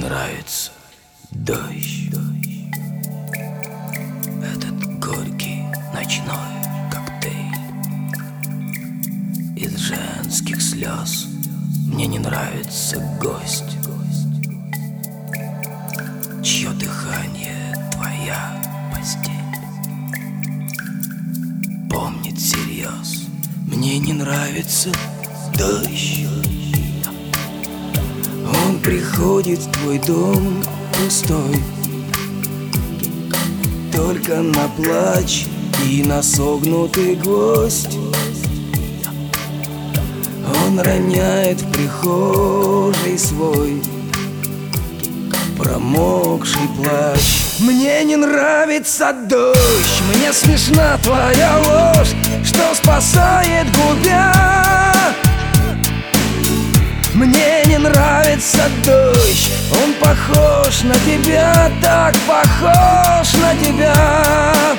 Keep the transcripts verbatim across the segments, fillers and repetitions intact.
нравится дождь, этот горький ночной коктейль из женских слез. Мне не нравится гость, чье дыхание твоя постель помнит всерьез. Мне не нравится дождь, он приходит в твой дом пустой, только на плач и на согнутый гвоздь. Он роняет в прихожей свой промокший плащ. Мне не нравится дождь, мне смешна твоя ложь, что спасает губя. Мне не нравится дождь, он похож на тебя, так похож на тебя.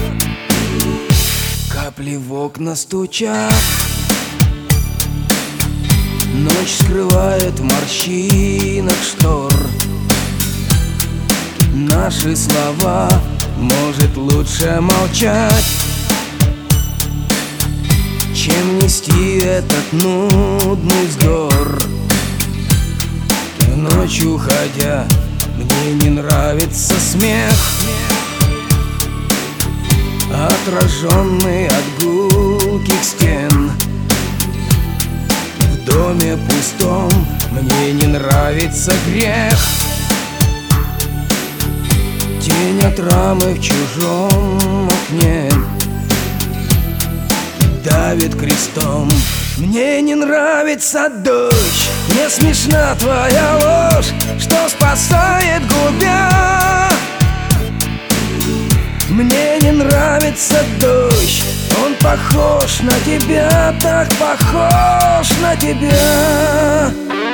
Капли в окна стучат, ночь скрывает в морщинах штор. Наши слова, может, лучше молчать, чем нести этот нудный вздор. В ночь уходя, мне не нравится смех, отраженный от гулких стен. В доме пустом мне не нравится грех, тень от рамы в чужом окне давит крестом. Мне не нравится дождь, мне смешна твоя ложь, что спасает губя. Мне не нравится дождь, он похож на тебя, так похож на тебя.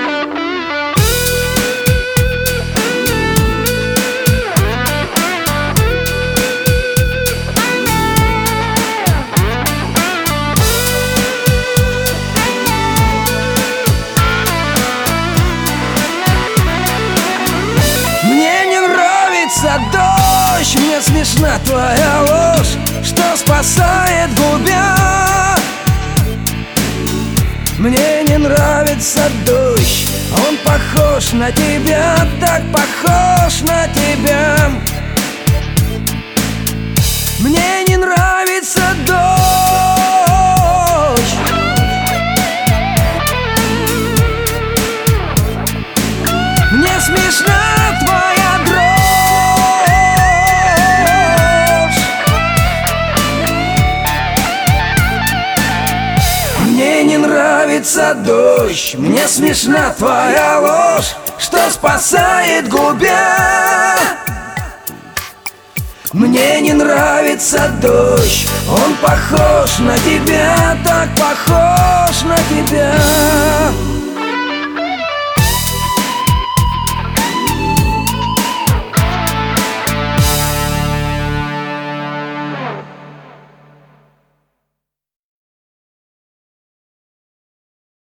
Дождь, мне смешна твоя ложь, что спасает губя. Мне не нравится дождь, он похож на тебя, так похож на тебя. Мне не нравится дождь, мне смешна твоя дрожь. Мне не нравится дождь, мне смешна твоя ложь, что спасает губя. Мне не нравится дождь, он похож на тебя, так похож на тебя.